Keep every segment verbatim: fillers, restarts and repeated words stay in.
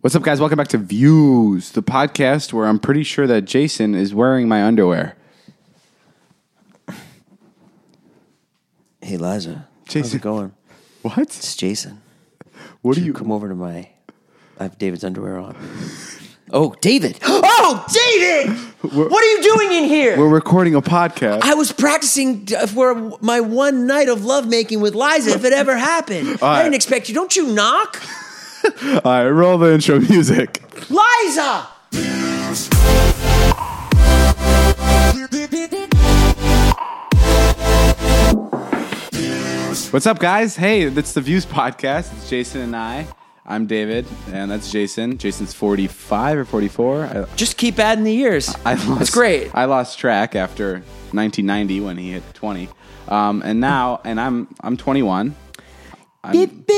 What's up, guys? Welcome back to Views, the podcast where I'm pretty sure that Jason is wearing my underwear. Hey, Liza. Jason. How's it going? What? It's Jason. What Would do you... come over to my... I have David's underwear on. Oh, David. Oh, David! We're, what are you doing in here? We're recording a podcast. I was practicing for my one night of lovemaking with Liza, if it ever happened. All I right. didn't expect you. Don't you knock? All right, roll the intro music. Liza! What's up, guys? Hey, it's the Views podcast. It's Jason and I. I'm David, and that's Jason. Jason's forty-five or forty-four. I, Just keep adding the years. I lost, That's great. I lost track after nineteen ninety when he hit twenty, um, and now, and I'm I'm twenty-one. I'm,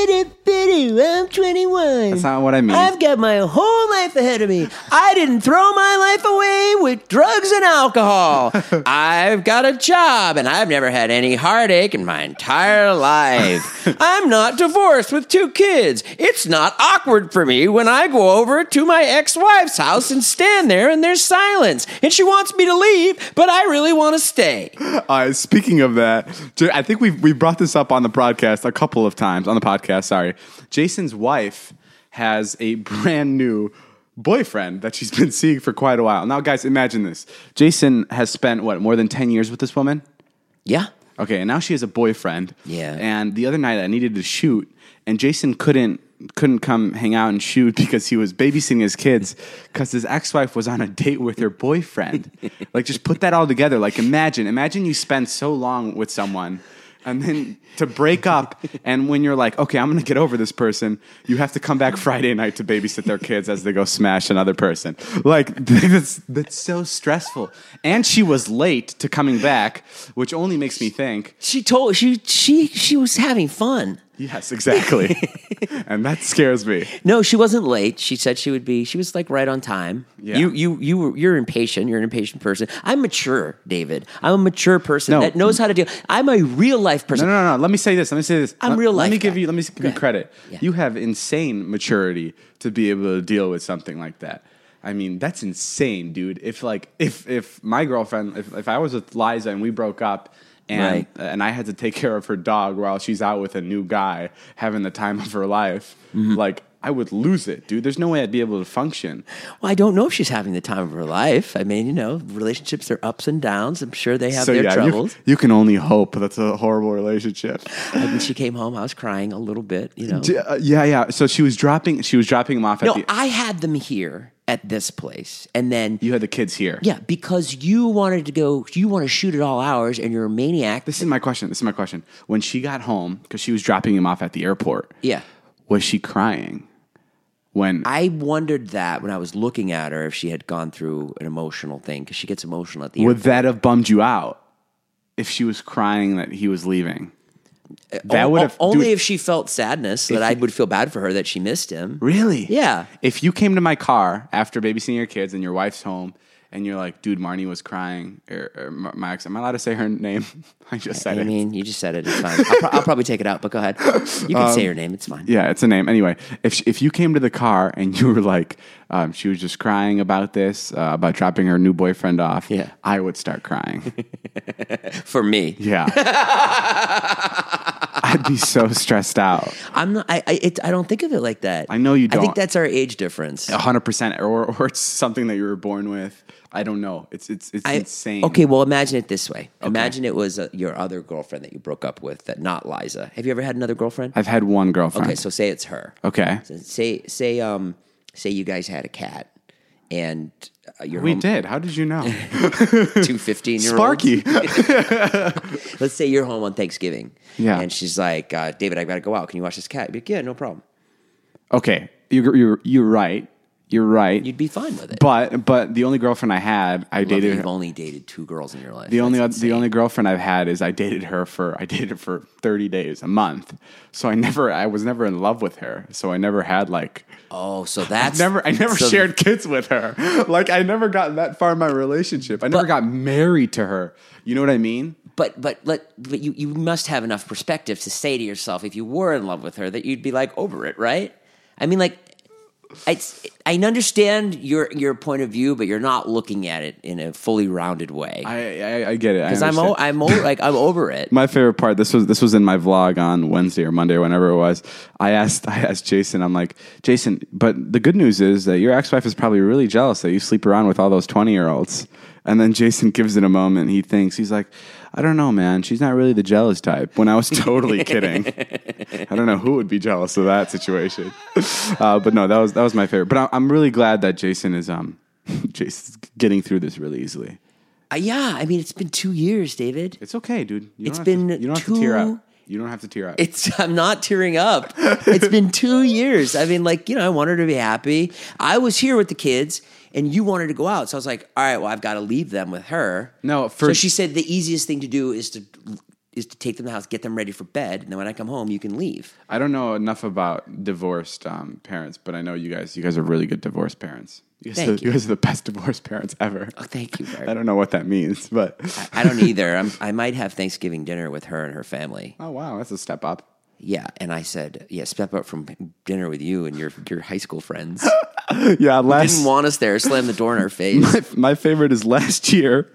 I'm twenty-one. that's not what I mean. I've got my whole life ahead of me. I didn't throw my life away with drugs and alcohol. I've got a job, and I've never had any heartache in my entire life. I'm not divorced with two kids. It's not awkward for me when I go over to my ex-wife's house and stand there and there's silence. And she wants me to leave, but I really want to stay. Uh, speaking of that, J- I think we we brought this up on the podcast a couple of times on the podcast. Sorry, Jason's wife has a brand new boyfriend that she's been seeing for quite a while. Now, guys, imagine this: Jason has spent what more than ten years with this woman. Yeah. Okay, and now she has a boyfriend. Yeah. And the other night I needed to shoot, and Jason couldn't couldn't come hang out and shoot because he was babysitting his kids because his ex-wife was on a date with her boyfriend. Like, just put that all together. Like, imagine, imagine you spend so long with someone, and then to break up, and when you're like, okay, I'm going to get over this person, you have to come back Friday night to babysit their kids as they go smash another person. Like, that's, that's so stressful. And she was late to coming back, which only makes me think, She told she she she was having fun. yes, exactly. And that scares me. No, she wasn't late. She said she would be. She was like right on time. Yeah. You you you were, you're impatient. You're an impatient person. I'm mature, David. I'm a mature person No. that knows how to deal. I'm a real life No, person. no, no, no. Let me say this. Let me say this. I'm let, real Let life me give guy. you. Let me give you ahead. credit. Yeah. You have insane maturity to be able to deal with something like that. I mean, that's insane, dude. If like if if my girlfriend, if if I was with Liza and we broke up, and Right. and I had to take care of her dog while she's out with a new guy having the time of her life, Mm-hmm. like I would lose it, dude. There's no way I'd be able to function. Well, I don't know if she's having the time of her life. I mean, you know, relationships are ups and downs. I'm sure they have so their yeah, troubles. you, you can only hope that's a horrible relationship. And when she came home, I was crying a little bit. You know. D- uh, yeah, yeah. So she was dropping. She was dropping him off at No, the. I had them here at this place, and then You had the kids here. yeah, because you wanted to go. You want to shoot at all hours, and you're a maniac. This is my question. This is my question. When she got home, because she was dropping him off at the airport, Yeah. was she crying? When I wondered that when I was looking at her if she had gone through an emotional thing because she gets emotional at the would end. that have bummed you out if she was crying that he was leaving? That would have only dude, if she felt sadness that If I you- would feel bad for her that she missed him. really. Yeah. If you came to my car after babysitting your kids and your wife's home, and you're like, "Dude, Marnie was crying," or, or my ex, am I allowed to say her name? I just said I it. mean, you just said it. It's fine. I'll, pro- I'll probably take it out, but go ahead. You can say her name. It's fine. Um, Yeah, it's a name. Anyway, if she, if you came to the car and you were like, um, she was just crying about this, uh, about dropping her new boyfriend off, Yeah. I would start crying. For me. Yeah. I'd be so stressed out. I'm not, I, I, it, I don't think of it like that. I know you I don't. think that's our age difference. one hundred percent. Or, or it's something that you were born with. I don't know. It's it's it's I- insane. Okay, well, imagine it this way. Imagine it was uh, your other girlfriend that you broke up with, that not Liza. Have you ever had another girlfriend? I've had one girlfriend. Okay, so say it's her. Okay. So say say um say you guys had a cat, and uh, you're We home, did. How did you know? two fifteen year olds. Sparky. Let's say you're home on Thanksgiving. Yeah. And she's like, uh, David, I got to go out. Can you watch this cat? You'd be like, yeah, no problem. Okay. You're, you're, you're right. You're right. You'd be fine with it. But but the only girlfriend I had, I I love that dated you've her. only dated two girls in your life. The only That's the insane. only girlfriend I've had is I dated her for I dated her for thirty days, a month. So I never I was never in love with her. So I never had like Oh, so that's never I never so- shared kids with her. Like I never got that far in my relationship. I never But- got married to her. You know what I mean? But but let but you, you must have enough perspective to say to yourself, if you were in love with her, that you'd be like over it, right? I mean, like It's, I understand your your point of view, but you're not looking at it in a fully rounded way. I, I, I get it. Because I'm o- I'm o- like I'm over it. My favorite part. This was this was in my vlog on Wednesday or Monday or whenever it was. I asked I asked Jason. I'm like, Jason, but the good news is that your ex-wife is probably really jealous that you sleep around with all those twenty year olds. And then Jason gives it a moment. He thinks, he's like, I don't know, man. She's not really the jealous type. When I was totally kidding. I don't know who would be jealous of that situation. Uh, but no, that was that was my favorite. But I, I'm really glad that Jason is um Jason's getting through this really easily. Uh, yeah, I mean, it's been two years, David. It's okay, dude. You It's don't have been to, you don't have two- to tear up. You don't have to tear up. It's I'm not tearing up. It's been two years. I mean, like, you know, I want her to be happy. I was here with the kids, and you wanted to go out. So I was like, all right, well, I've got to leave them with her. No, for- So she said the easiest thing to do is to is to take them to the house, get them ready for bed, and then when I come home, you can leave. I don't know enough about divorced um, parents, but I know you guys. You guys are really good divorced parents. You guys, Thank are, you. you guys are the best divorced parents ever. Oh, thank you very I don't know what that means, but I don't either. I'm, I might have Thanksgiving dinner with her and her family. oh wow, that's a step up. Yeah, and I said, yeah, step up from dinner with you and your your high school friends. Yeah, last Didn't want us there. Slam the door in our face. my, my favorite is last year.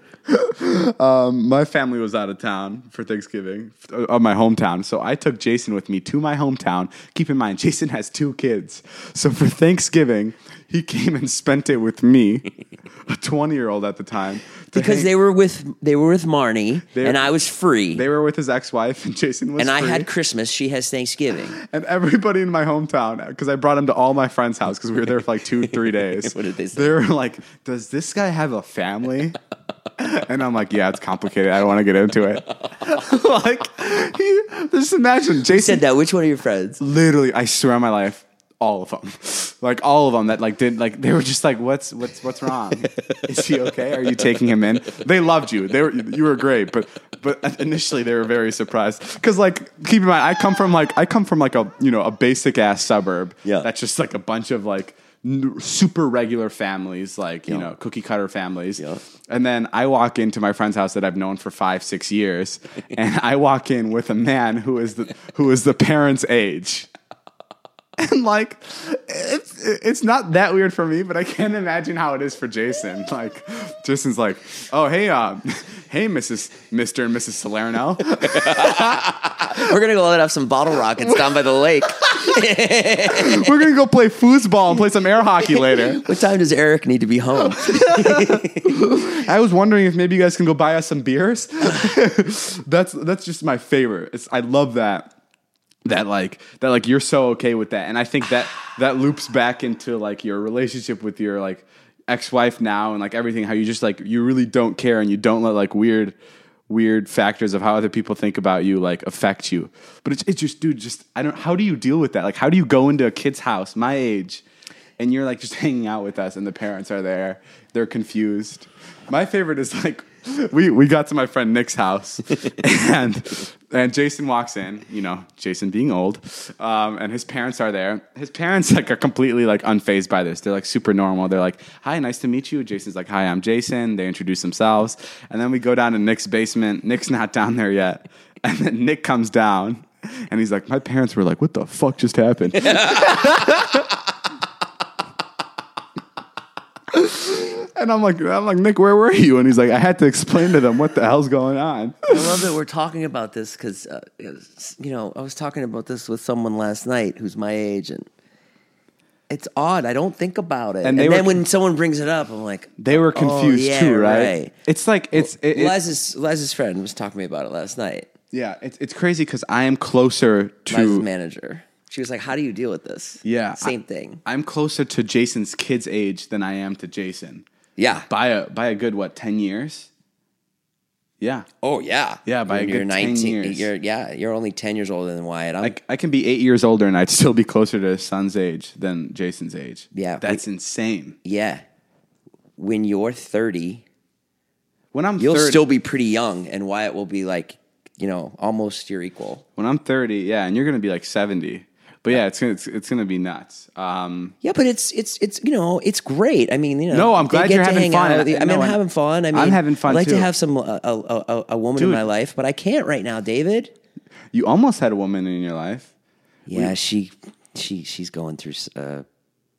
um, my family was out of town for Thanksgiving, of my hometown. So I took Jason with me to my hometown. Keep in mind, Jason has two kids. So for Thanksgiving, he came and spent it with me, a twenty-year-old at the time. to Because hang- they were with they were with Marnie, They- and I was free, they were with his ex-wife, and Jason was and I free. had Christmas. She has Thanksgiving. And everybody in my hometown, because I brought him to all my friends' house because we were there for like two, three days. What did they say? They were like, "Does this guy have a family?" And I'm like, "Yeah, it's complicated. I don't want to get into it." Like, he, just imagine Jason Said that. Which one of your friends? Literally, I swear on my life, all of them, like all of them that like did like they were just like, "What's what's what's wrong? Is he okay? Are you taking him in?" They loved you. They were you were great, but but initially they were very surprised because like keep in mind, I come from like I come from like a you know a basic ass suburb. Yeah. That's just like a bunch of like n- super regular families, like you Yeah. know cookie cutter families. Yeah. And then I walk into my friend's house that I've known for five six years, and I walk in with a man who is the who is the parents' age. And like, it's it's not that weird for me, but I can't imagine how it is for Jason. Like, Jason's like, "Oh, hey, uh, hey, Missus Mister and Missus Salerno." We're gonna go let off some bottle rockets down by the lake. We're gonna go play foosball and play some air hockey later. What time does Eric need to be home? I was wondering if maybe you guys can go buy us some beers. that's that's just my favorite. It's, I love that. That like that like you're so okay with that, and I think that that loops back into like your relationship with your like ex-wife now, and like everything. How you just like you really don't care, and you don't let like weird weird factors of how other people think about you like affect you. But it's it's just dude, just I don't. How do you deal with that? Like how do you go into a kid's house my age, and you're like just hanging out with us, and the parents are there, they're confused. My favorite is like. We we got to my friend Nick's house, and and Jason walks in. You know, Jason being old, um, and his parents are there. His parents like are completely like unfazed by this. They're like super normal. They're like, "Hi, nice to meet you." Jason's like, "Hi, I'm Jason." They introduce themselves, and then we go down to Nick's basement. Nick's not down there yet, and then Nick comes down, and he's like, "My parents were like, what the fuck just happened?" And I'm like, I'm like, Nick, where were you? And he's like, I had to explain to them what the hell's going on. I love that we're talking about this because, uh, you know, I was talking about this with someone last night who's my age, and it's odd. I don't think about it. And And, they then were- when someone brings it up, I'm like, They were confused oh, yeah, too, right? right. It's like it's it, it- Liz's, Liz's friend was talking to me about it last night. yeah, it's it's crazy because I am closer Liz's to manager. She was like, how do you deal with this? yeah, Same I- thing. I'm closer to Jason's kid's age than I am to Jason Yeah. by a by a good what ten years. Yeah, Oh, yeah. Yeah, by a When you're good ten years. You're, yeah, you're only ten years older than Wyatt. I'm, I, I can be eight years older and I'd still be closer to his son's age than Jason's age. Yeah, that's insane. yeah. When you're thirty, When I'm you'll thirty, still be pretty young, and Wyatt will be like, you know, almost your equal. when I'm thirty, yeah, and you're gonna be like seventy. But yeah, it's gonna it's, it's gonna be nuts. Um, Yeah, but it's it's it's you know it's great. I mean, you know, No, I'm they glad get you're to having hang fun. out with you. I No, mean, I'm I'm- having fun. I mean, I'm having fun, I'd like too. to have some uh, a, a, a, a woman Dude. in my life, but I can't right now, David. you almost had a woman in your life. Yeah, she she she's going through uh,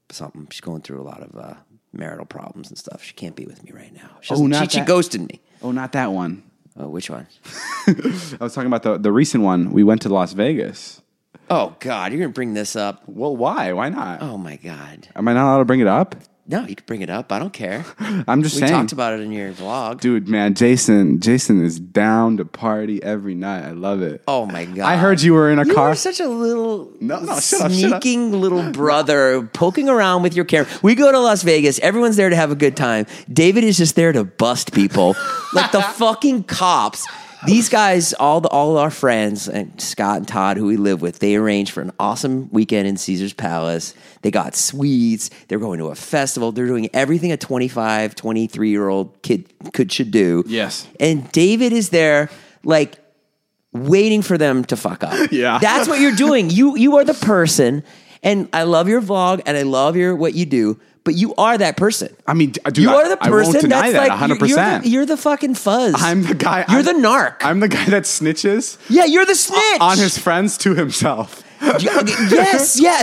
something. She's going through a lot of uh, marital problems and stuff. She can't be with me right now. She, Oh, doesn't- not she, she that- ghosted me. Oh, not that one. Oh, which one? I was talking about the, the recent one. We went to Las Vegas. Oh, God, you're going to bring this up. Well, why? Why not? Oh, my God. Am I not allowed to bring it up? No, you can bring it up. I don't care. I'm just we saying. talked about it in your vlog. Dude, man, Jason, Jason is down to party every night. I love it. Oh, my God. I heard you were in a You car. were such a little No, no, shut up, shut up. sneaking little brother poking around with your camera. We go to Las Vegas. Everyone's there to have a good time. David is just there to bust people. Like the fucking cops. These guys, all the all our friends, and Scott and Todd, who we live with, they arranged for an awesome weekend in Caesar's Palace. They got suites. They're going to a festival. They're doing everything a twenty-five, twenty-three-year-old kid could should do. Yes. And David is there, like, waiting for them to fuck up. Yeah. That's what you're doing. You you are the person, and I love your vlog, and I love your what you do, but you are that person. I mean, d- dude, You I- are the I won't person deny that's that like one hundred you're- You're percent. the, you're the fucking fuzz. I'm the guy. You're I'm, the narc. I'm the guy that snitches Yeah, you're the snitch. on his friends to himself. Yes, yeah.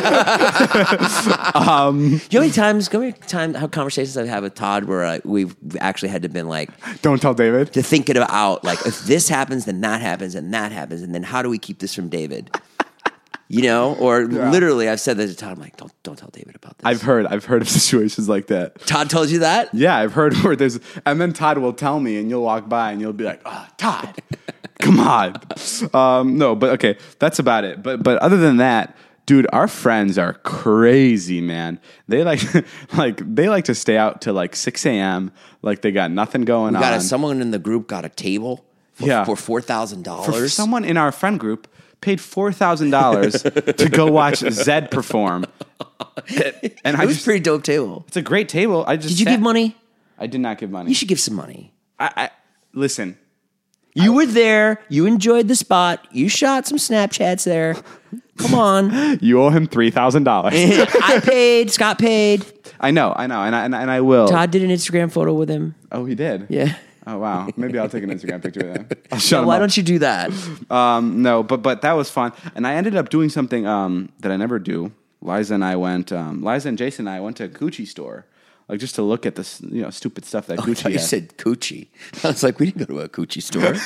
um, you know how many times, how many times, how conversations I've had with Todd where uh, we've actually had to been like, Don't tell David. to think it out, like if this happens, then that happens, and that happens, and then how do we keep this from David? You know, or Yeah. literally, I've said that to Todd. I'm like, don't don't tell David about this. I've heard. I've heard of situations like that. Todd told you that? Yeah, I've heard where there's, and then Todd will tell me, and you'll walk by, and you'll be like, "Oh, Todd, come on." Um, no, but okay, that's about it. But but other than that, dude, our friends are crazy, man. They like like they like to stay out till like six a.m. Like they got nothing going We got on. a, someone in the group got a table for, Yeah. for four thousand For dollars. someone in our friend group paid four thousand dollars to go watch Zed perform. And I It was a just, pretty dope table. it's a great table. I just Did you sat- give money? I did not give money. You should give some money. I, I listen. You were there. You enjoyed the spot. You shot some Snapchats there. Come on. You owe him three thousand dollars. I paid. Scott paid. I know, I know, and I, and I, and I will. Todd did an Instagram photo with him. Oh, he did. Yeah. Oh wow. Maybe I'll take an Instagram picture with him. I'll shut him Why up. don't you do that? Um, no, but but that was fun, and I ended up doing something um, that I never do. Liza and I went. Um, Liza and Jason and I went to a Gucci store, like just to look at this, you know, stupid stuff that I Gucci thought you has. said Gucci. I was like, we didn't go to a Gucci store.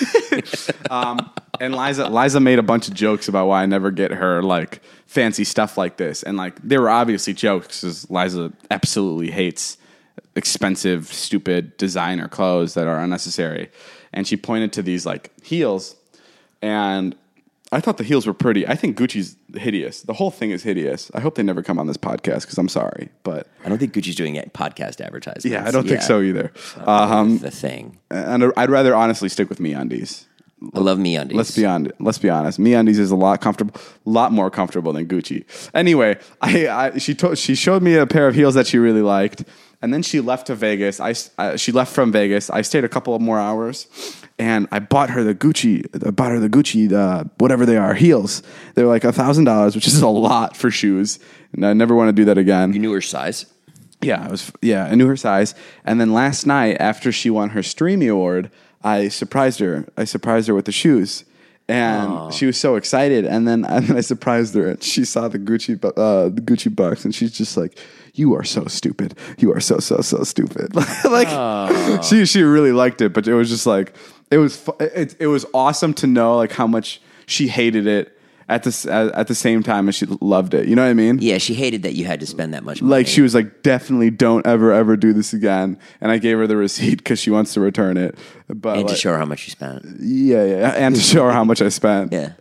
And Liza, Liza made a bunch of jokes about why I never get her like fancy stuff like this, and like they were obviously jokes because Liza absolutely hates expensive, stupid designer clothes that are unnecessary. And she pointed to these like heels, and I thought the heels were pretty. I think Gucci's hideous. The whole thing is hideous. I hope they never come on this podcast because I'm sorry, but I don't think Gucci's doing podcast advertisements. yeah, I don't think so either. Um, the thing. And I'd rather honestly stick with MeUndies. I love MeUndies. Let's be on. Let's be honest. MeUndies is a lot comfortable, lot more comfortable than Gucci. Anyway, I, I she told she showed me a pair of heels that she really liked, and then she left to Vegas. I, I she left from Vegas. I stayed a couple of more hours, and I bought her the Gucci. I bought her the Gucci, uh, whatever they are, heels. They're like a thousand dollars, which is a lot for shoes, and I never want to do that again. You knew her size? Yeah, I was. Yeah, I knew her size. And then last night, after she won her Streamy Award, I surprised her. I surprised her with the shoes, and she was so excited. And then, and then I surprised her, and she saw the Gucci, bu- uh, the Gucci box, and she's just like, "You are so stupid. You are so so so stupid." Like she she really liked it, but it was just like it was fu- it it was awesome to know like how much she hated it at the s- at at the same time as she loved it. You know what I mean? Yeah, she hated that you had to spend that much money. Like she was like, definitely don't ever ever do this again. And I gave her the receipt because she wants to return it. But and to like, show her how much you spent. yeah, yeah, and to show her how much I spent. Yeah.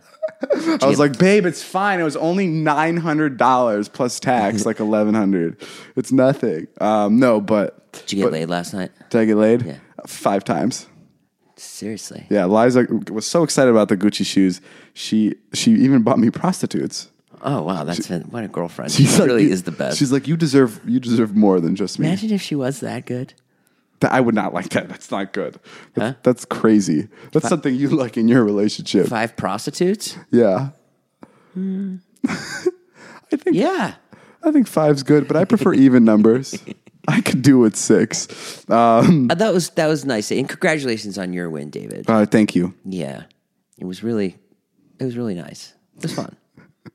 I was like, babe, it's fine. It was only nine hundred dollars plus tax, like eleven hundred. It's nothing. Um, no, but Did you get but- laid last night? Did I get laid? Yeah. Five times. Seriously. Yeah, Liza was so excited about the Gucci shoes. She she even bought me prostitutes. Oh wow, that's been, what a girlfriend. She's She like, really you- is the best. She's like, you deserve you deserve more than just me. Imagine if she was that good. That- I would not like that. That's not good. That's, Huh? that's crazy. That's something you like in your relationship. Five prostitutes? Yeah. I think Yeah. I think five's good, but I prefer even numbers. I could do with six. Um, Uh, that was that was nice. And congratulations on your win, David. uh, thank you. Yeah. It was really it was really nice. It was fun.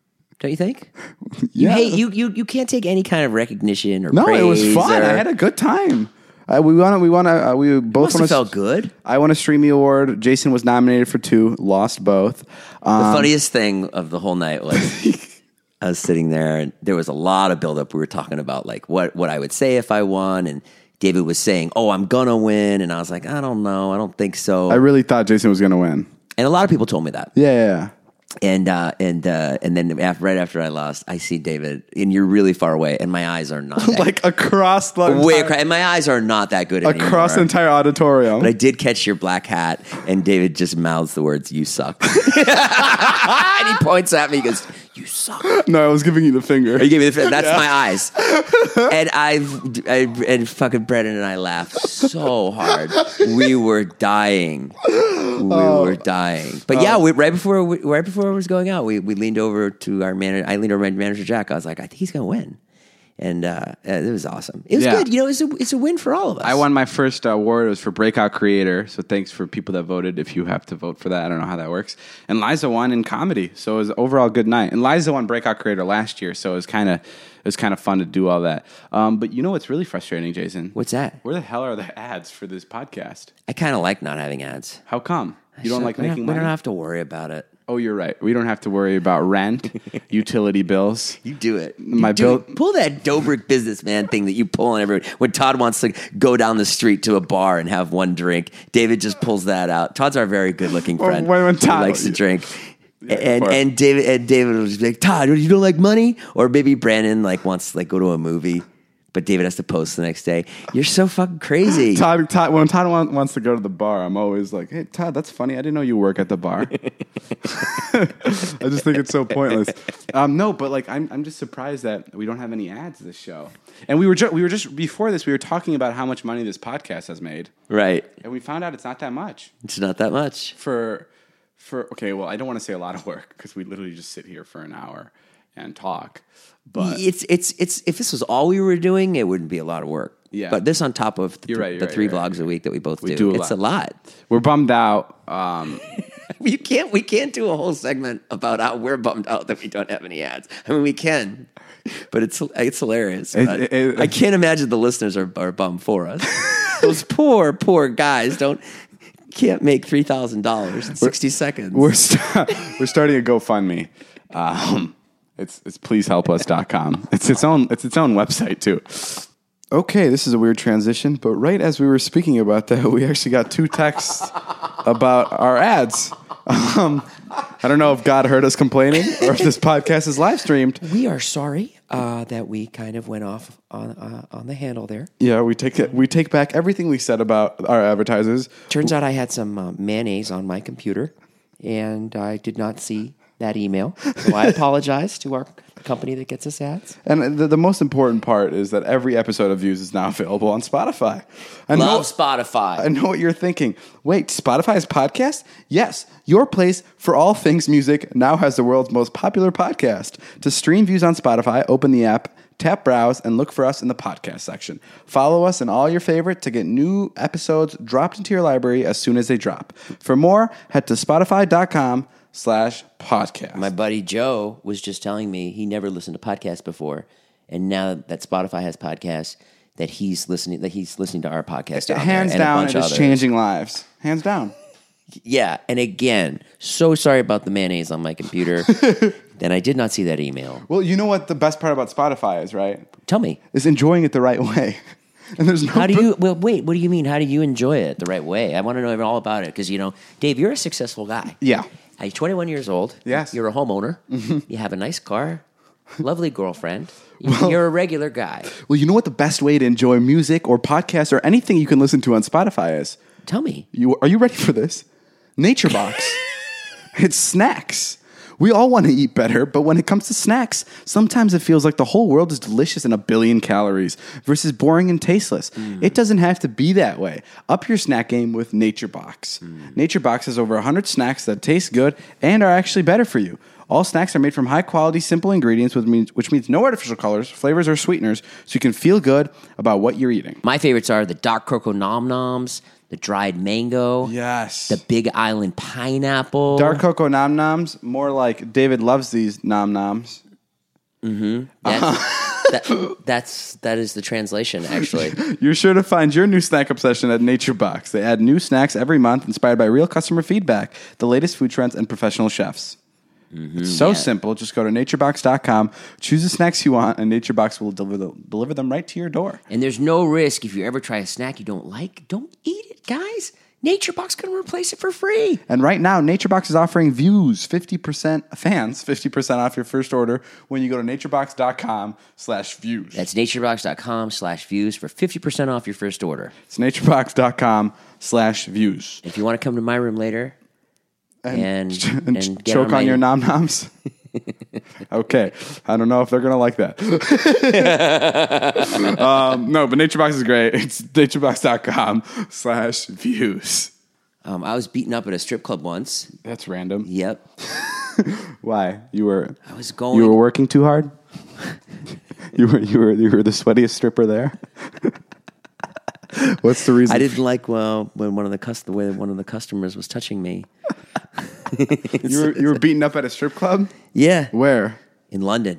don't you think? You Yeah. hate you you you can't take any kind of recognition or No, praise. it was fun. or- I had a good time. Uh, we won. We won. Uh, we both Must won. have a- felt good. I won a Streamy Award. Jason was nominated for two, lost both. Um, The funniest thing of the whole night was I was sitting there and there was a lot of buildup. We were talking about like what, what I would say if I won, and David was saying, "Oh, I'm gonna win," and I was like, "I don't know, I don't think so." I really thought Jason was going to win. and a lot of people told me that. Yeah, yeah, yeah. And uh, and uh, and then after, right after I lost, I see David, and you're really far away, and my eyes are not that, like across the way entire, across, and my eyes are not that good anymore. across the entire auditorium. But I did catch your black hat, and David just mouths the words, "You suck." And he points at me, he goes, "You suck." No, I was giving you the finger. You gave me the That's my eyes. And I've, I, and fucking Brendan and I laughed so hard. We were dying. We were dying. But yeah, we, right before we, right before it was going out, we, we leaned over to our manager. I leaned over to my manager, Jack. I was like, I think he's going to win. And uh, it was awesome. It was Yeah. good. You know, it's a, it's a win for all of us. I won my first uh, award. It was for Breakout Creator. So thanks for people that voted. If you have to vote for that, I don't know how that works. And Liza won in comedy. So it was overall a good night. And Liza won Breakout Creator last year. So it was kind of it was kind of fun to do all that. Um, but you know what's really frustrating, Jason? What's that? Where the hell are the ads for this podcast? I kind of like not having ads. How come? You don't So like we making We money? don't have to worry about it. Oh, you're right. We don't have to worry about rent, utility bills. You do it. My You do bill- it. Pull that Dobrik businessman thing that you pull on everyone. When Todd wants to go down the street to a bar and have one drink, David just pulls that out. Todd's our very good-looking Well, friend when- when who Todd- likes to drink. and or- and David and David will just be like, Todd, you don't like money? Or maybe Brandon like wants to like go to a movie, but David has to post the next day. You're so fucking crazy. Todd, Todd, when Todd want, wants to go to the bar, I'm always like, "Hey, Todd, that's funny. I didn't know you work at the bar." I just think it's so pointless. Um, no, but like, I'm I'm just surprised that we don't have any ads this show. And we were ju- we were just before this, we were talking about how much money this podcast has made, Right. and we found out it's not that much It's not that much. for for. Okay, well, I don't want to say a lot of work because we literally just sit here for an hour and talk. But It's it's it's if this was all we were doing, it wouldn't be a lot of work. Yeah. But this on top of the, You're right, you're the right, three you're right, vlogs a week that we both We do, do a it's lot. a lot. we're bummed out. Um, You can't. We can't do a whole segment about how we're bummed out that we don't have any ads. I mean, we can, but it's it's hilarious. It- But it- it- I can't imagine the listeners are, are bummed for us. Those poor, poor guys don't can't make three thousand dollars in sixty seconds. We're st- we're starting a GoFundMe. Um, it's it's please help us dot com. It's its own it's its own website too. Okay, this is a weird transition, but right as we were speaking about that, we actually got two texts about our ads. Um, I don't know if God heard us complaining or if this podcast is live streamed. We are sorry uh, that we kind of went off on uh, on the handle there. Yeah, we take it, we take back everything we said about our advertisers. Turns out I had some uh, mayonnaise on my computer, and I did not see that email. So I apologize to our company that gets us ads. And the, the most important part is that every episode of Views is now available on Spotify. I know, Love Spotify. I know what you're thinking. Wait, Spotify has podcast? Yes, your place for all things music now has the world's most popular podcast. To stream Views on Spotify, open the app, tap browse, and look for us in the podcast section. Follow us in all your favorite to get new episodes dropped into your library as soon as they drop. For more, head to spotify.com slash podcast. My buddy Joe was just telling me he never listened to podcasts before, and now that Spotify has podcasts, that he's listening. That he's listening to our podcast. on there Hands and a down, bunch it of is others. changing lives. Hands down. Yeah, and again, so sorry about the mayonnaise on my computer. And I did not see that email. Well, you know what the best part about Spotify is, right? Tell me, Is enjoying it the right way. And there's no how do you? Well, wait. What do you mean? How do you enjoy it the right way? I want to know all about it because you know, Dave, you're a successful guy. Yeah. You're twenty-one years old. Yes. You're a homeowner. You have a nice car, lovely girlfriend. You- you're a regular guy. Well, you know what the best way to enjoy music or podcasts or anything you can listen to on Spotify is? Tell me. You are you ready for this? Nature Box. It's snacks. We all want to eat better, but when it comes to snacks, sometimes it feels like the whole world is delicious and a billion calories versus boring and tasteless. It doesn't have to be that way. Up your snack game with Nature Box. Nature Box has over one hundred snacks that taste good and are actually better for you. All snacks are made from high-quality, simple ingredients, which means, which means no artificial colors, flavors, or sweeteners, so you can feel good about what you're eating. My favorites are the dark cocoa nom noms, the dried mango, Yes. the Big Island pineapple. Dark cocoa nom noms, more like David loves these nom noms. Mm-hmm. That's, that, that's, that is the translation, actually. You're sure to find your new snack obsession at NatureBox. They add new snacks every month inspired by real customer feedback, the latest food trends, and professional chefs. Mm-hmm, it's so yeah. simple. Just go to naturebox dot com, choose the snacks you want, and NatureBox will deliver, the, deliver them right to your door. And there's no risk if you ever try a snack you don't like, don't eat it, guys. NatureBox can replace it for free. And right now, NatureBox is offering views fifty percent fans fifty percent off your first order when you go to naturebox dot com slash views. That's naturebox dot com slash views for fifty percent off your first order. It's naturebox dot com slash views. If you want to come to my room later and, and, and, and choke on, my... on your nom noms. Okay, I don't know if they're gonna like that. um, no, but NatureBox is great. It's naturebox dot com slash views. Um, I was beaten up at a strip club once. That's random. Yep. Why? You were. I was going. You were working too hard. you were. You were. You were the sweatiest stripper there. What's the reason? I didn't like well when one of the cus- the way one of the customers was touching me. you were you were beaten up at a strip club? Yeah. Where? In London.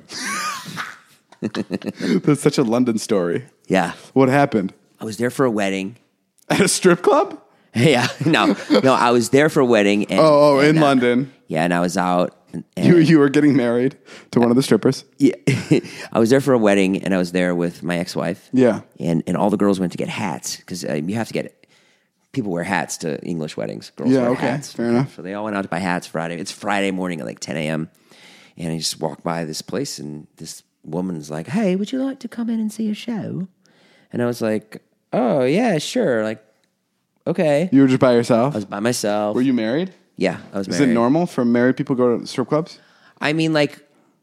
That's such a London story. Yeah. What happened? I was there for a wedding. At a strip club? Yeah. No. No, I was there for a wedding. And, oh, oh and, in uh, London. Yeah, and I was out. And, and you you were getting married to one of the strippers? Yeah. I was there for a wedding, and I was there with my ex-wife. Yeah. And and all the girls went to get hats, because uh, you have to get people wear hats to English weddings. Girls yeah, wear okay, hats. Fair enough. So they all went out to buy hats Friday. It's Friday morning at like ten a.m. And I just walked by this place, and this woman's like, "Hey, would you like to come in and see a show?" And I was like, "Oh, yeah, sure." Like, okay. You were just by yourself? I was by myself. Were you married? Yeah, I was Is married. Is it normal for married people to go to strip clubs? I mean, like,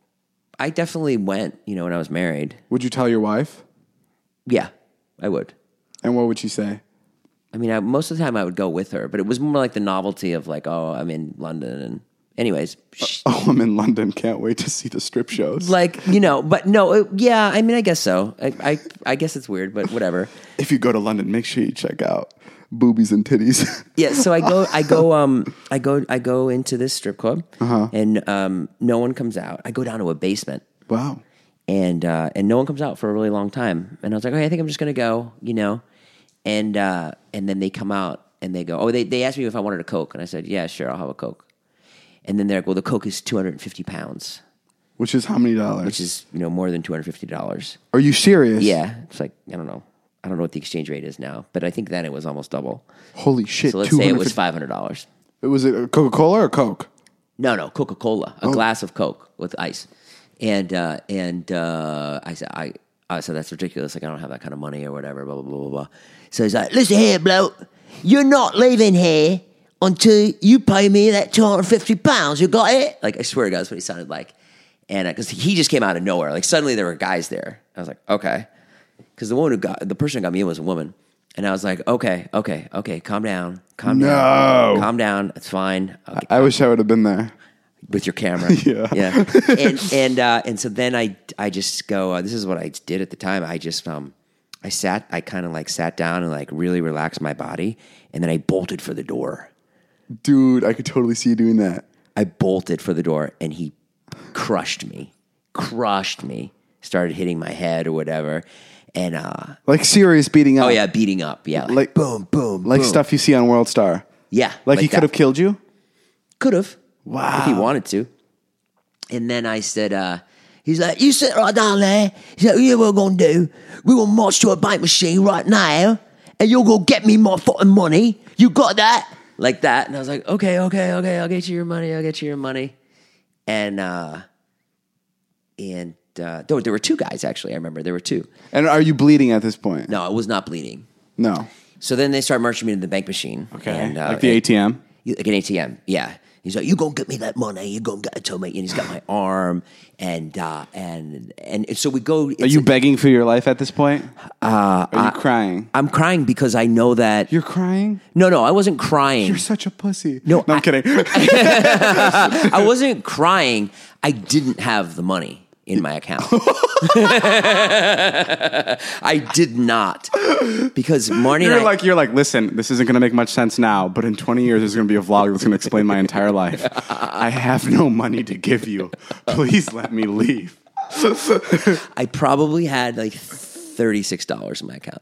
I definitely went, you know, when I was married. Would you tell your wife? Yeah, I would. And what would she say? I mean, I, most of the time I would go with her, but it was more like the novelty of like, oh, I'm in London. And anyways. Uh, oh, I'm in London. Can't wait to see the strip shows. Like, you know, but no, it, yeah, I mean, I guess so. I, I, I guess it's weird, but whatever. If you go to London, make sure you check out boobies and titties. Yeah, so I go, I go, um, I go, I go into this strip club, uh-huh. and um, no one comes out. I go down to a basement. Wow. And uh, and no one comes out for a really long time. And I was like, okay, I think I'm just gonna go, you know. And uh, and then they come out and they go, oh, they they asked me if I wanted a Coke, and I said, yeah, sure, I'll have a Coke. And then they're like, well, the Coke is two hundred fifty pounds, which is how many dollars? Which is, you know, more than two hundred fifty dollars. Are you serious? Yeah, it's like I don't know. I don't know what the exchange rate is now, but I think then it was almost double. Holy shit! So let's say it was five hundred dollars. It was it Coca Cola or Coke? No, no, Coca Cola. A oh. glass of Coke with ice. And uh, and uh, I said, I, I said that's ridiculous. Like I don't have that kind of money or whatever. Blah blah blah blah blah. So he's like, listen here, bloke. You're not leaving here until you pay me that two hundred fifty pounds. You got it? Like I swear to God, that's what he sounded like. And because uh, he just came out of nowhere. Like suddenly there were guys there. I was like, okay. Because the woman who got the person who got me in was a woman, and I was like, okay, okay, okay, calm down, calm no. down, calm down. It's fine. Okay. I wish I would have been there with your camera. yeah, yeah. And and uh, and so then I I just go. Uh, this is what I did at the time. I just um I sat. I kind of like sat down and like really relaxed my body, and then I bolted for the door. Dude, I could totally see you doing that. I bolted for the door, and he crushed me, crushed me. Started hitting my head or whatever. And uh, like serious beating up. Oh yeah, beating up. Yeah, like, like boom, boom, like boom. Stuff you see on World Star. Yeah, like, like he could have killed you. Could have. Wow, if he wanted to. And then I said, uh, he's like, "You sit right down there." He's like, "Yeah, what we're gonna do? We're gonna march to a bank machine right now, and you're gonna get me my fucking money. You got that?" Like that. And I was like, "Okay, okay, okay. I'll get you your money. I'll get you your money." And uh, and. Uh, there, there were two guys, actually. I remember there were two. And are you bleeding at this point? No, I was not bleeding. No. So then they start marching me to the bank machine. Okay. And, uh, like the A T M? And, like an A T M, yeah. He's like, "You gonna get me that money? You gonna get it to me?" And he's got my arm, and uh, and and so we go. Are you a, begging for your life at this point? Uh, are you I, crying? I'm crying because I know that you're crying. No, no, I wasn't crying. You're such a pussy. No, no I'm I, kidding. I wasn't crying. I didn't have the money in my account. I did not, because Marnie you're and I, like you're like listen, this isn't going to make much sense now, but in twenty years there's going to be a vlog that's going to explain my entire life. I have no money to give you. Please let me leave. I probably had like thirty-six dollars in my account.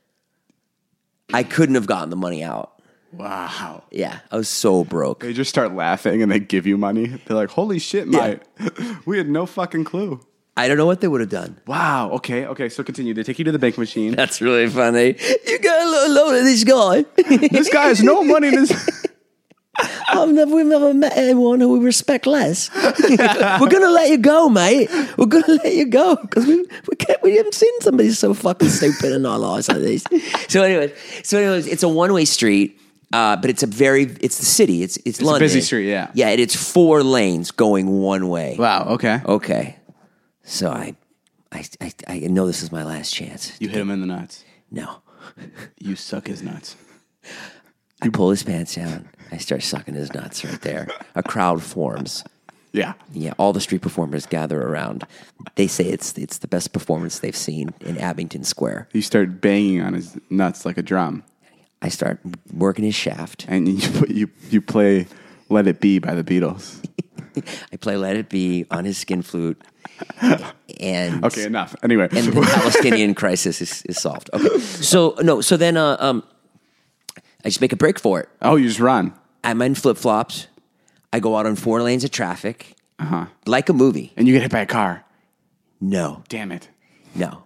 I couldn't have gotten the money out. Wow. Yeah, I was so broke. They just start laughing and they give you money. They're like, holy shit, mate. We had no fucking clue. I don't know what they would have done. Wow. Okay. Okay. So continue. They take you to the bank machine. That's really funny. You got a little load of this guy. This guy has no money in his... I've never, we've never met anyone who we respect less. We're going to let you go, mate. We're going to let you go because we we, can't, we haven't seen somebody so fucking stupid in our lives like this. So anyways, so anyways, it's a one-way street, uh, but it's a very, it's the city. It's it's, It's London. a busy street, yeah. Yeah, and it's four lanes going one way. Wow. Okay. Okay. So I, I, I, I know this is my last chance. You hit him in the nuts. No. You suck his nuts. I pull his pants down. I start sucking his nuts right there. A crowd forms. Yeah. Yeah, all the street performers gather around. They say it's it's the best performance they've seen in Abington Square. You start banging on his nuts like a drum. I start working his shaft. And you put, you you play Let It Be by the Beatles. I play Let It Be on his skin flute. And Okay, enough. Anyway. And the Palestinian crisis is, is solved. Okay. So no, so then uh, um I just make a break for it. Oh, you just run. I'm in flip-flops. I go out on four lanes of traffic. Uh-huh. Like a movie. And you get hit by a car. No. Damn it. No.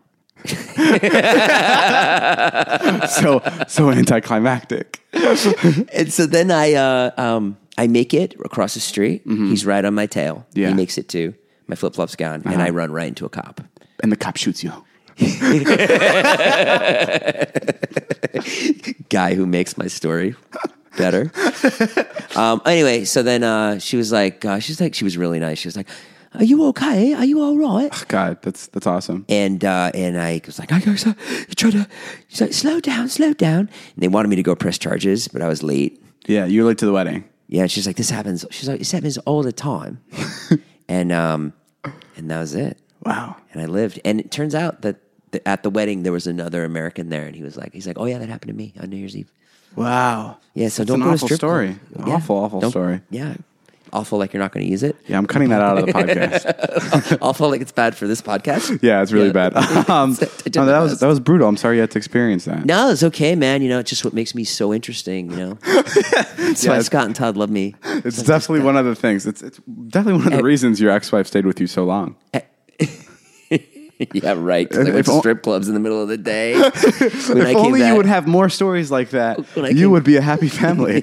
so so anticlimactic. And so then I uh, um, I make it across the street. Mm-hmm. He's right on my tail. Yeah. He makes it too. My flip-flops gone. Uh-huh. And I run right into a cop. And the cop shoots you. Guy who makes my story better. um, anyway, so then uh, she was like, uh, she's like, she was really nice. She was like, "Are you okay? Are you all right?" God, that's that's awesome. And uh, and I was like, "I guys, you try to." She's like, "Slow down, slow down." And they wanted me to go press charges, but I was late. Yeah, you were late to the wedding. Yeah, and she's like, "This happens." She's like, "This happens all the time," and um, and that was it. Wow. And I lived, and it turns out that the, at the wedding there was another American there, and he was like, he's like, "Oh yeah, that happened to me on New Year's Eve." Wow. Yeah, so That's don't an go to awful strip story. club. Awful, awful Don't- story. Yeah, awful like you're not going to use it. Yeah, I'm cutting that out of the podcast. Awful like it's bad for this podcast. Yeah, it's really Yeah. bad. Um, did no, my that was best. that was brutal. I'm sorry you had to experience that. No, it's okay, man. You know, it's just what makes me so interesting. You know, that's why Yeah. Scott and Todd love me. It's definitely one of the things. It's it's definitely one of the reasons your ex-wife stayed with you so long. Yeah, right. 'Cause I If- went if to o- strip clubs in the middle of the day. When I If came only back- you would have more stories like that, When I you came- would be a happy family.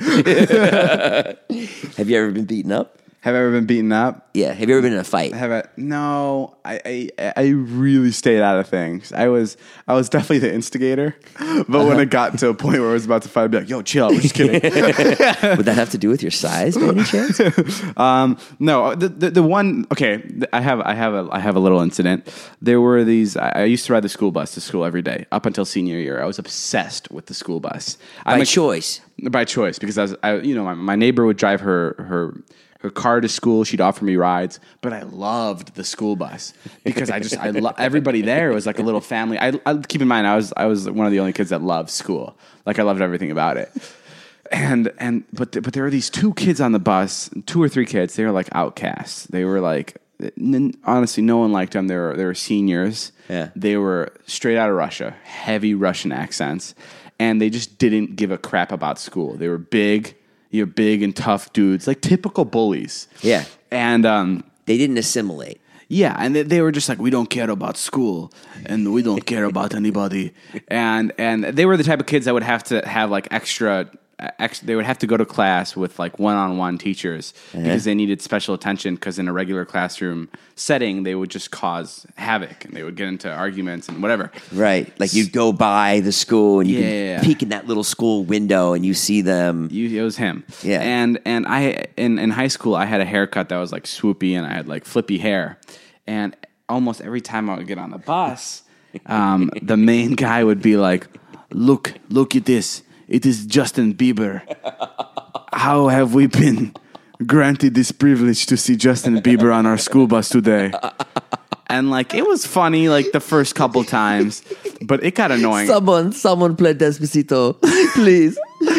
Have you ever been beaten up? Have I ever been beaten up? Yeah. Have you ever been in a fight? Have I? No, I, I I really stayed out of things. I was I was definitely the instigator, but when it got to a point where I was about to fight, I'd be like, "Yo, chill, we're just kidding." Would that have to do with your size, by any chance? um, no, the, the the one. Okay, I have I have a I have a little incident. There were these. I, I used to ride the school bus to school every day up until senior year. I was obsessed with the school bus By I'm a- choice. by choice because I was I, you know my, my neighbor would drive her her. her car to school. She'd offer me rides, but I loved the school bus because I just I lo- everybody there was like a little family. I, I keep in mind I was I was one of the only kids that loved school. Like I loved everything about it. And and but th- but there were these two kids on the bus, two or three kids. They were like outcasts. They were like n- honestly, no one liked them. They were they were seniors. Yeah. They were straight out of Russia, heavy Russian accents, and they just didn't give a crap about school. They were big. You're big and tough dudes, like typical bullies. Yeah. And um, They didn't assimilate. yeah, and they, they were just like, we don't care about school, and we don't care about anybody. And and they were the type of kids that would have to have like extra. Ex, they would have to go to class with like one-on-one teachers Uh-huh. because they needed special attention. Because in a regular classroom setting, they would just cause havoc and they would get into arguments and whatever. Right. Like you'd go by the school and you Yeah, could yeah, yeah. peek in that little school window and you see them. You, it was him. Yeah. And and I in, in high school I had a haircut that was like swoopy and I had like flippy hair. And almost every time I would get on the bus, um, the main guy would be like, "Look, look at this. It is Justin Bieber. How have we been granted this privilege to see Justin Bieber on our school bus today?" And like it was funny like the first couple times, but it got annoying. Someone, someone play Despacito, please.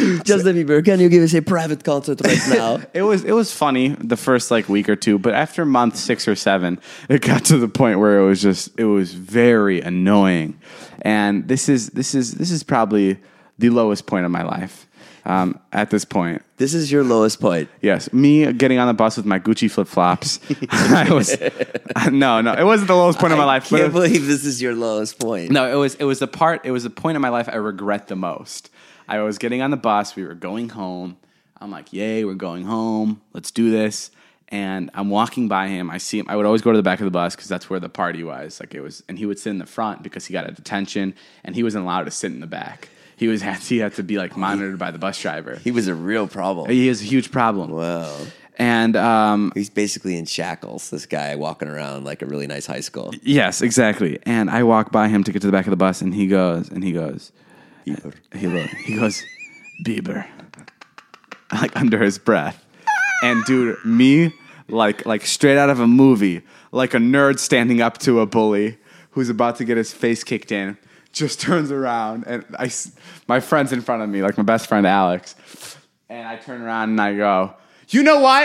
Justin Bieber, can you give us a private concert right now? It was it was funny the first like week or two, but after month six or seven, it got to the point where it was just it was very annoying. And this is this is this is probably the lowest point of my life. Um, at this point, This is your lowest point. yes, me getting on the bus with my Gucci flip flops. I was no, no, it wasn't the lowest point of my life. I but can't it- believe this is your lowest point. No, it was it was the part. It was the point of my life I regret the most. I was getting on the bus. We were going home. I'm like, "Yay, we're going home. Let's do this." And I'm walking by him. I see him. I would always go to the back of the bus because that's where the party was. Like it was, and he would sit in the front because he got a detention, and he wasn't allowed to sit in the back. He was had he had to be like monitored by the bus driver. He was a real problem. He is a huge problem. Wow. And um, He's basically in shackles, this guy walking around like a really nice high school. yes, exactly. And I walk by him to get to the back of the bus, and he goes, and he goes, Bieber. he lo- he goes, Bieber, like under his breath. And dude, me like like straight out of a movie, like a nerd standing up to a bully who's about to get his face kicked in, just turns around, and I, s- my friend's in front of me, like my best friend Alex, and I turn around and I go, you know what?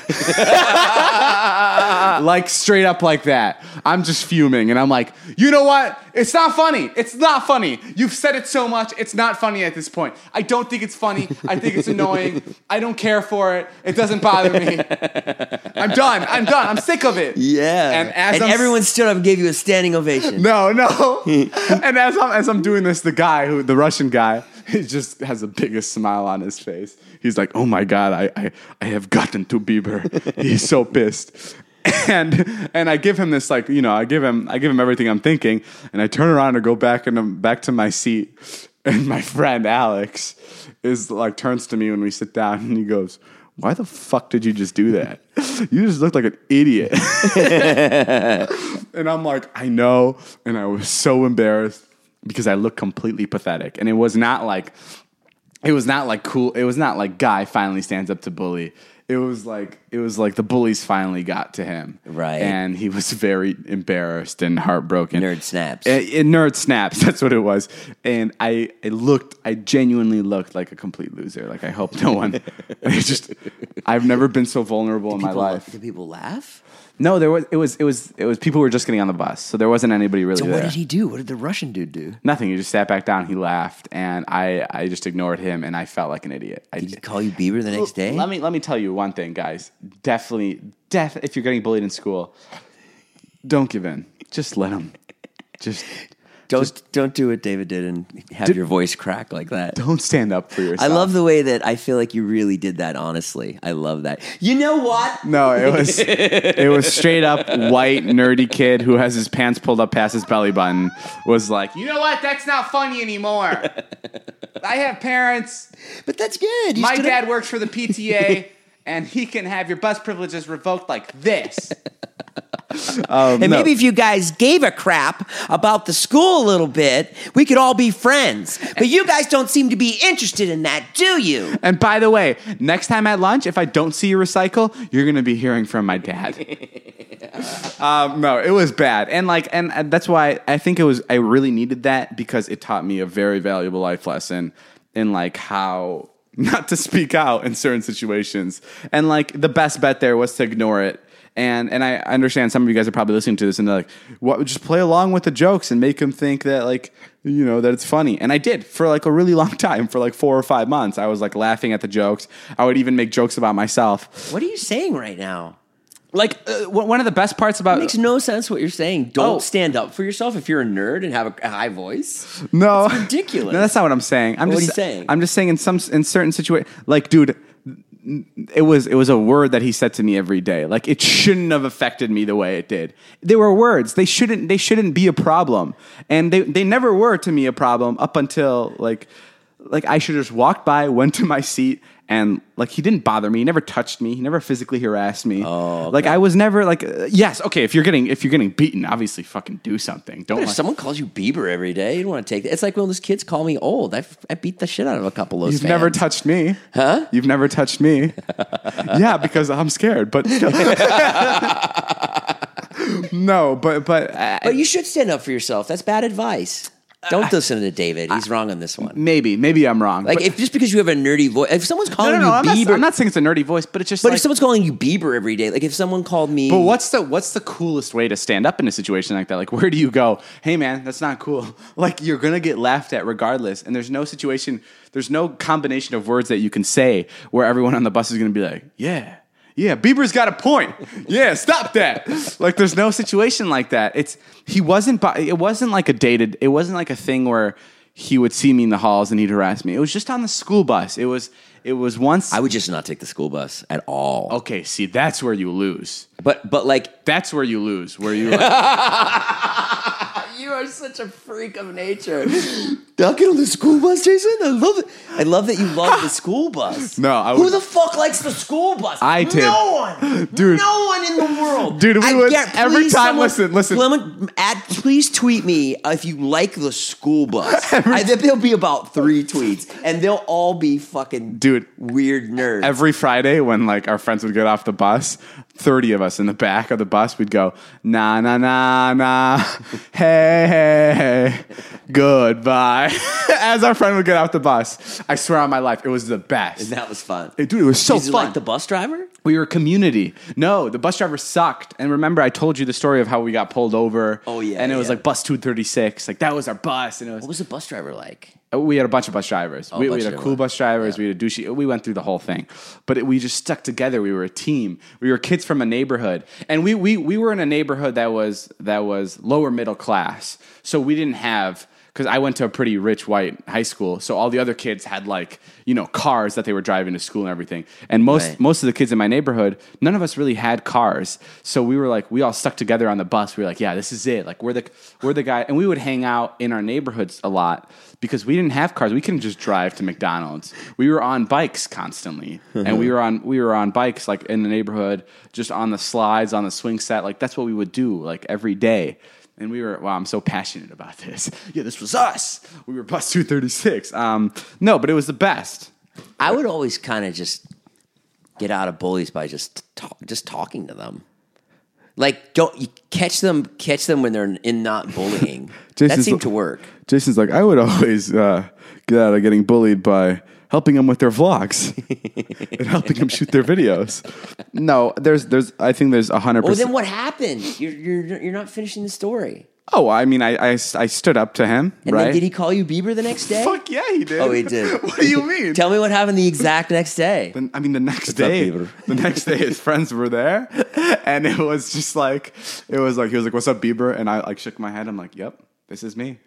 Like straight up like that. I'm just fuming, and I'm like, you know what? It's not funny. It's not funny. You've said it so much. It's not funny at this point. I don't think it's funny. I think it's annoying. I don't care for it. It doesn't bother me. I'm done. I'm done. I'm sick of it. Yeah. And as and I'm- everyone stood up and gave you a standing ovation. No, no. And as I'm as I'm doing this, the guy who the Russian guy, he just has the biggest smile on his face. He's like, "Oh my God, I I, I have gotten to Bieber." He's so pissed. And and I give him this like, you know, I give him I give him everything I'm thinking, and I turn around and go back and I'm back to my seat, and my friend Alex is like turns to me when we sit down, and he goes, "Why the fuck did you just do that? You just looked like an idiot." And I'm like, I know. And I was so embarrassed because I looked completely pathetic. And it was not like, it was not like cool. It was not like guy finally stands up to bully. It was like, it was like the bullies finally got to him. Right. And he was very embarrassed and heartbroken. Nerd snaps. It, it- nerd snaps. That's what it was. And I, I looked, I genuinely looked like a complete loser. Like I hope no one, I just, I've never been so vulnerable in my People- life. Did people laugh? No, there was it was it was it was people were just getting on the bus, so there wasn't anybody really So there. what did he do? What did the Russian dude do? Nothing. He just sat back down. He laughed, and I, I just ignored him, and I felt like an idiot. I Did he call you Bieber the next day? Let me let me tell you one thing, guys. Definitely, def. If you're getting bullied in school, don't give in. Just let him. Just Don't don't do what David did and have your voice crack like that. don't stand up for yourself. I love the way that I feel like you really did that honestly. I love that. You know what? No, it was it was straight up white nerdy kid who has his pants pulled up past his belly button was like, you know what? That's not funny anymore. I have parents. But that's good. You My stood dad up- works for the P T A, and he can have your bus privileges revoked like this. Um, And no. maybe if you guys gave a crap about the school a little bit, we could all be friends. But you guys don't seem to be interested in that, do you? And by the way, next time at lunch, if I don't see you recycle, you're going to be hearing from my dad. um, no, it was bad. And like, and, and that's why I think it was, I really needed that because it taught me a very valuable life lesson in like how not to speak out in certain situations. And like the best bet there was to ignore it. And and I understand some of you guys are probably listening to this and they're like, what, just play along with the jokes and make them think that like, you know, that it's funny. And I did for like a really long time, for like four or five months. I was like laughing at the jokes. I would even make jokes about myself. What are you saying right now? Like uh, one of the best parts about It makes no sense what you're saying. Don't Oh. stand up for yourself if you're a nerd and have a, a high voice. no, That's ridiculous. No, that's not what I'm saying. I'm What are just you saying? I'm just saying in some in certain situations, like, dude, it was it was a word that he said to me every day. Like it shouldn't have affected me the way it did. They were words. They shouldn't they shouldn't be a problem. And they they never were to me a problem up until like like I should have just walked by, went to my seat, and like he didn't bother me. He never touched me. He never physically harassed me. Oh, okay. Like I was never like uh, yes, okay, if you're getting if you're getting beaten, obviously fucking do something. Don't But if like, someone calls you Bieber every day, you don't want to take that. It's like when those kids call me old. I, I beat the shit out of a couple of those You've fans. never touched me. Huh? You've never touched me. Yeah, because I'm scared. But no, but but uh, But you should stand up for yourself. That's bad advice. Don't listen to David. He's wrong on this one. Maybe, maybe I'm wrong. Like, but, if just because you have a nerdy voice, if someone's calling no, no, no, you I'm Bieber, not, I'm not saying it's a nerdy voice, but it's just. but like, if someone's calling you Bieber every day, like if someone called me, but what's the what's the coolest way to stand up in a situation like that? Like, where do you go? Hey, man, that's not cool. Like, you're gonna get laughed at regardless, and there's no situation, there's no combination of words that you can say where everyone on the bus is gonna be like, yeah. Yeah, Bieber's got a point. Yeah, stop that. Like, there's no situation like that. It's he wasn't. It wasn't like a dated. It wasn't like a thing where he would see me in the halls and he'd harass me. It was just on the school bus. It was. It was once. I would just not take the school bus at all. Okay, see, that's where you lose. But but like that's where you lose. Where you. Like, you are such a freak of nature. Don't get on the school bus, Jason. I love it. I love that you love the school bus. No, I Who would, the fuck likes the school bus? I did. No one, dude. No one in the world, dude. We I would get, every please, time. Someone, listen, listen. Someone, add, please tweet me if you like the school bus. I, there'll be about three tweets, and they'll all be fucking dude weird nerds. Every Friday, when like our friends would get off the bus, thirty of us in the back of the bus, we'd go na na na na, hey hey hey, goodbye. As our friend would get off the bus, I swear on my life, it was the best. And that was fun. It, dude, it was so Did you fun. like the bus driver? We were a community. No, the bus driver sucked. And remember, I told you the story of how we got pulled over. Oh, yeah. And it was yeah. like bus two thirty-six. Like, that was our bus. And it was. What was the bus driver like? We had a bunch of bus drivers. Oh, we, bunch we had a of cool them. bus drivers. Yeah. We had a douchey. We went through the whole thing, but it, we just stuck together. We were a team. We were kids from a neighborhood, and we we we were in a neighborhood that was that was lower middle class. So we didn't have. Because I went to a pretty rich white high school, so all the other kids had like you know cars that they were driving to school and everything. And most Right. most of the kids in my neighborhood, none of us really had cars. So we were like, we all stuck together on the bus. We were like, yeah, this is it. Like we're the we're the guy, and we would hang out in our neighborhoods a lot because we didn't have cars. We couldn't just drive to McDonald's. We were on bikes constantly, and we were on we were on bikes like in the neighborhood, just on the slides, on the swing set. Like that's what we would do like every day. And we were, wow, I'm so passionate about this. Yeah, this was us. We were bus two thirty-six. Um, no, but it was the best. I would always kind of just get out of bullies by just talk, just talking to them. Like, don't you catch them, catch them when they're in not bullying. That Jason's seemed l- to work. Jason's like, I would always uh, get out of getting bullied by helping them with their vlogs and helping them shoot their videos. No, there's, there's, I think there's a hundred Well, percent. then what happened? You're you're you're not finishing the story. Oh, I mean, I, I, I stood up to him, And right? then did he call you Bieber the next day? Fuck yeah, he did. Oh, he did. What do you mean? Tell me what happened the exact next day. The- I mean, the next What's up, day, Bieber? the next day, his friends were there, and it was just like, it was like he was like, "What's up, Bieber?" And I like shook my head. I'm like, "Yep, this is me."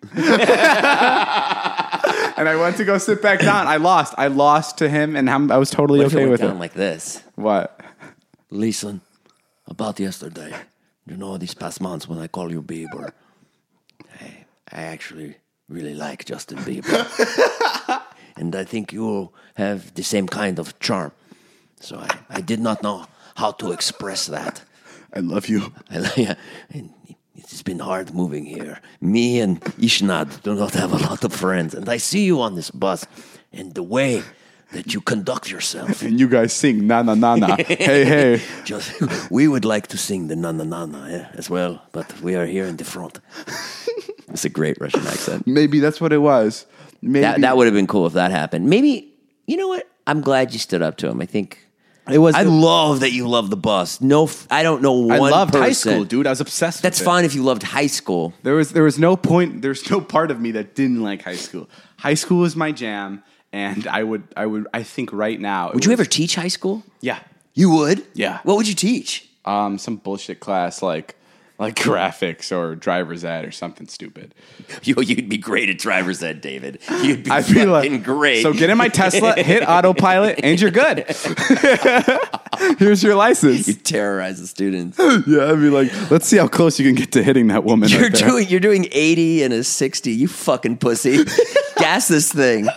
And I went to go sit back down. I lost. I lost to him, and I'm, I was totally What if it okay went with down it. like this? What? Listen, about yesterday, you know, these past months when I call you Bieber, I, I actually really like Justin Bieber. And I think you have the same kind of charm. So I, I did not know how to express that. I love you. I, yeah, and it's been hard moving here. Me and Ishnad do not have a lot of friends. And I see you on this bus, and the way that you conduct yourself. And you guys sing na na na na. Hey hey. Just, we would like to sing the na na na na yeah, as well, but we are here in the front. It's a great Russian accent. Maybe that's what it was. Maybe That that would have been cool if that happened. Maybe, you know what? I'm glad you stood up to him. I think it was. I love that you love the bus. No, f- I don't know one I loved person. high school, dude. I was obsessed. That's with it. fine if you loved high school. There was there was no point. There's no part of me that didn't like high school. High school was my jam, and I would I would I think right now. it Would you was- ever teach high school? Yeah. You would? Yeah. What would you teach? Um, some bullshit class like like graphics or driver's ed or something stupid. You, you'd be great at driver's ed, David. You'd be I feel fucking like great. So get in my Tesla, hit autopilot, and you're good. Here's your license. You terrorize the students. Yeah, I'd be like, let's see how close you can get to hitting that woman. You're right there. doing you're doing eighty and a sixty. You fucking pussy. Gas this thing.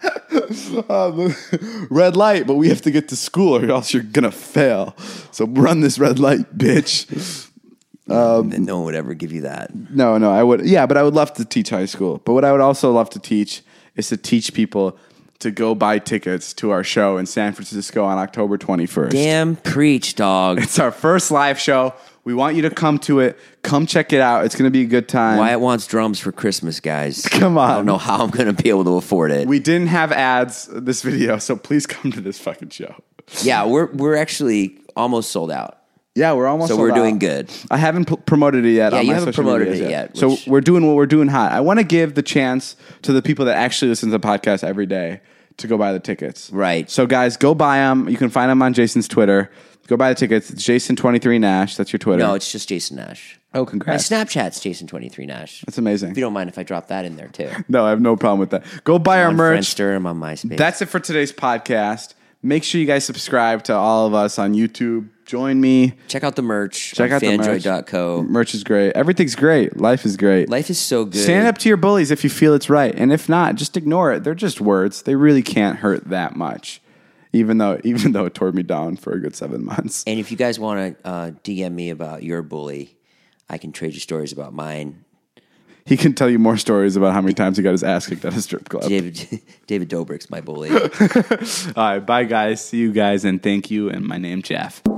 Red light, but we have to get to school or else you're gonna fail. So run this red light, bitch. Um, and no one would ever give you that. No, no, I would. Yeah, but I would love to teach high school. But what I would also love to teach is to teach people to go buy tickets to our show in San Francisco on October twenty-first. Damn preach, dog. It's our first live show. We want you to come to it. Come check it out. It's going to be a good time. Wyatt wants drums for Christmas, guys. Come on. I don't know how I'm going to be able to afford it. We didn't have ads this video, so please come to this fucking show. Yeah, we're we're actually almost sold out. Yeah, we're almost So sold we're out. doing good. I haven't p- promoted it yet. Yeah, on you my haven't social promoted medias it yet, So which- we're doing what we're doing hot. I want to give the chance to the people that actually listen to the podcast every day to go buy the tickets. Right. So guys, go buy them. You can find them on Jason's Twitter. Go buy the tickets. It's Jason twenty-three Nash. That's your Twitter. No, it's just Jason Nash. oh, My congrats. Snapchat's Jason twenty-three Nash. That's amazing. If you don't mind if I drop that in there too. No, I have no problem with that. Go buy our on merch. Friendster, I'm on MySpace. That's it for today's podcast. Make sure you guys subscribe to all of us on YouTube. Join me. Check out the merch. Check on out the merch. fanjoy dot co. Merch is great. Everything's great. Life is great. Life is so good. Stand up to your bullies if you feel it's right. And if not, just ignore it. They're just words. They really can't hurt that much. Even though even though it tore me down for a good seven months. And if you guys want to uh, D M me about your bully, I can trade you stories about mine. He can tell you more stories about how many times he got his ass kicked at a strip club. David David Dobrik's my bully. All right, bye guys. See you guys and thank you. And my name's Jeff.